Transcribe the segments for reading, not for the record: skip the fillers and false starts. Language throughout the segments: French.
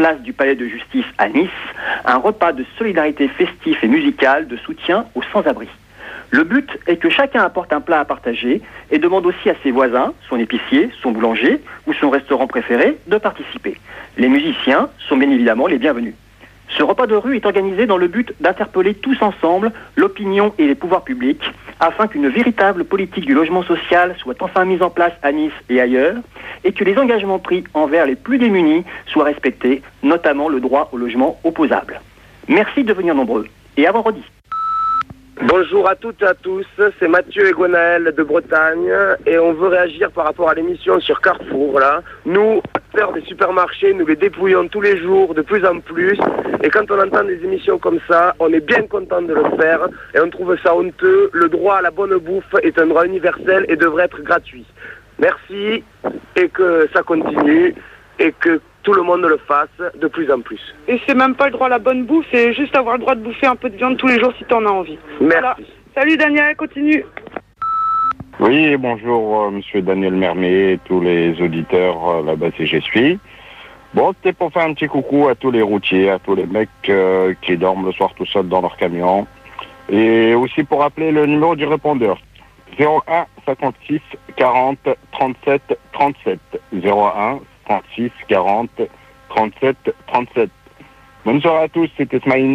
place du Palais de Justice à Nice, un repas de solidarité festif et musical de soutien aux sans-abri. Le but est que chacun apporte un plat à partager et demande aussi à ses voisins, son épicier, son boulanger ou son restaurant préféré de participer. Les musiciens sont bien évidemment les bienvenus. Ce repas de rue est organisé dans le but d'interpeller tous ensemble l'opinion et les pouvoirs publics afin qu'une véritable politique du logement social soit enfin mise en place à Nice et ailleurs et que les engagements pris envers les plus démunis soient respectés, notamment le droit au logement opposable. Merci de venir nombreux et à vendredi. Bonjour à toutes et à tous, c'est Mathieu et Gwenaël de Bretagne et on veut réagir par rapport à l'émission sur Carrefour là. Nous, acteurs des supermarchés, nous les dépouillons tous les jours de plus en plus et quand on entend des émissions comme ça, on est bien content de le faire et on trouve ça honteux. Le droit à la bonne bouffe est un droit universel et devrait être gratuit. Merci et que ça continue et que tout le monde le fasse de plus en plus. Et c'est même pas le droit à la bonne bouffe, c'est juste avoir le droit de bouffer un peu de viande tous les jours si t'en as envie. Merci. Voilà. Salut Daniel, continue. Oui, bonjour monsieur Daniel Mermet, tous les auditeurs là-bas si j'y suis. Bon, c'était pour faire un petit coucou à tous les routiers, à tous les mecs qui dorment le soir tout seuls dans leur camion. Et aussi pour rappeler le numéro du répondeur. 01 56 40 37 37. 01 56 40 37 37. Bonne soirée à tous, c'était Smaïn.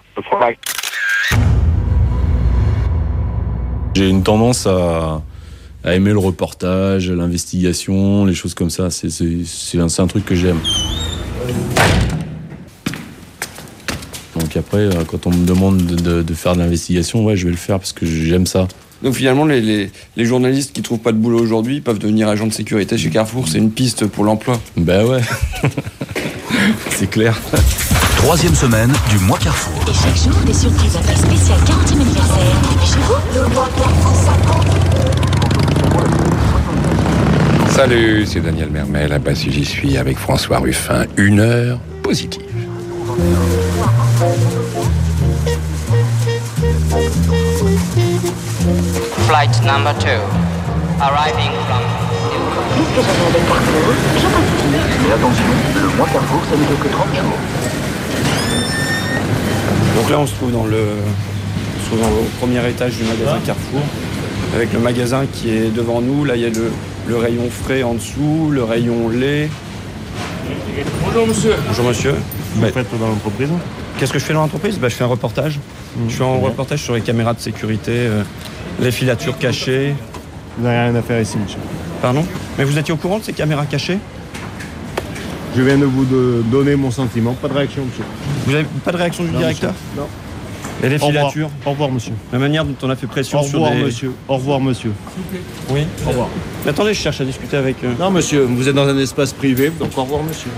J'ai une tendance à aimer le reportage, l'investigation, les choses comme ça. C'est un truc que j'aime. Donc après, quand on me demande de faire de l'investigation, ouais, je vais le faire parce que j'aime ça. Donc finalement, les journalistes qui trouvent pas de boulot aujourd'hui peuvent devenir agents de sécurité chez Carrefour. C'est une piste pour l'emploi. Ben ouais, c'est clair. Troisième semaine du mois Carrefour. Et chaque jour, des surprises à prix spécial 40e anniversaire. Et puis chez vous, le mois Carrefour 50. Salut, c'est Daniel Mermet, là-bas si j'y suis avec François Ruffin. 1 heure positive. Flight number 2, arriving from... Puisque j'avais avec Carrefour, je continue. Mais attention, le mois Carrefour, ça ne dure que 30 jours. Donc là, on se trouve au premier étage du magasin Carrefour, avec le magasin qui est devant nous. Là, il y a le rayon frais en dessous, le rayon lait. Bonjour monsieur. Bonjour monsieur. Vous faites dans l'entreprise ? Qu'est-ce que je fais dans l'entreprise ? Je fais un reportage. Je fais un reportage sur les caméras de sécurité, les filatures cachées. Vous n'avez rien à faire ici, monsieur. Pardon ? Mais vous étiez au courant de ces caméras cachées ? Je viens de vous donner mon sentiment. Pas de réaction, monsieur. Vous n'avez pas de réaction du directeur ? Monsieur. Non. Et les filatures ? Au revoir, monsieur. La manière dont on a fait pression sur des... monsieur. Au revoir, monsieur. Oui. Au revoir. Mais attendez, je cherche à discuter avec... Non, monsieur, vous êtes dans un espace privé, donc au revoir, monsieur.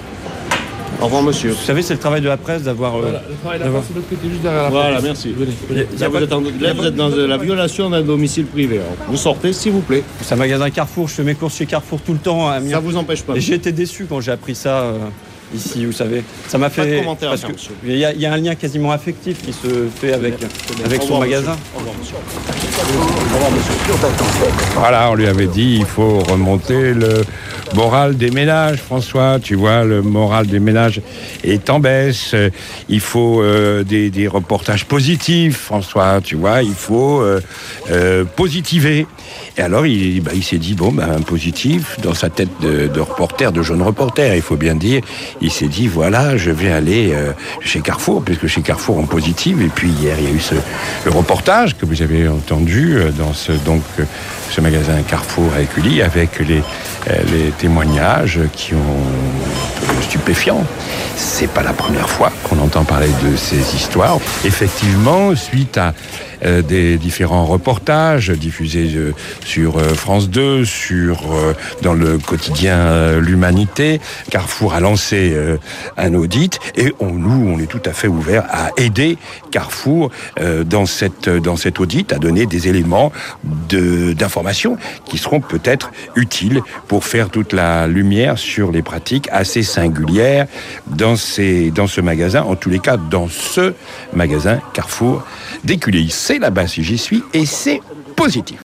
Au revoir, monsieur. Vous savez, c'est le travail de la presse d'avoir... Voilà, le travail de la presse, c'est l'autre côté, juste derrière la Voilà, merci. Là, vous êtes dans la violation d'un domicile privé. Alors, vous sortez, s'il vous plaît. C'est un magasin Carrefour, je fais mes courses chez Carrefour tout le temps. Ça vous empêche pas. Et j'ai été déçu quand j'ai appris ça ici, vous savez. Ça m'a fait... Pas de commentaire parce à faire, que monsieur. il y a un lien quasiment affectif qui se fait avec son magasin. Au revoir, monsieur. Au revoir, monsieur. Voilà, on lui avait dit, il faut remonter le moral des ménages, François. Tu vois, le moral des ménages est en baisse. Il faut des reportages positifs, François. Tu vois, il faut positiver. Et alors, il s'est dit, un positif, dans sa tête de reporter, de jeune reporter, il faut bien dire, il s'est dit, voilà, je vais aller chez Carrefour, puisque chez Carrefour en positive. Et puis hier, il y a eu le reportage que vous avez entendu dans ce magasin Carrefour à Écully, avec les témoignages qui ont stupéfiants. C'est pas la première fois qu'on entend parler de ces histoires. Effectivement, suite à des différents reportages diffusés sur France 2, dans le quotidien L'Humanité, Carrefour a lancé un audit et on est tout à fait ouvert à aider Carrefour dans cet audit, à donner des éléments d'information qui seront peut-être utiles pour faire toute la lumière sur les pratiques assez singulières dans ce magasin, en tous les cas dans ce magasin Carrefour d'Écully. C'est là-bas si j'y suis et c'est positif.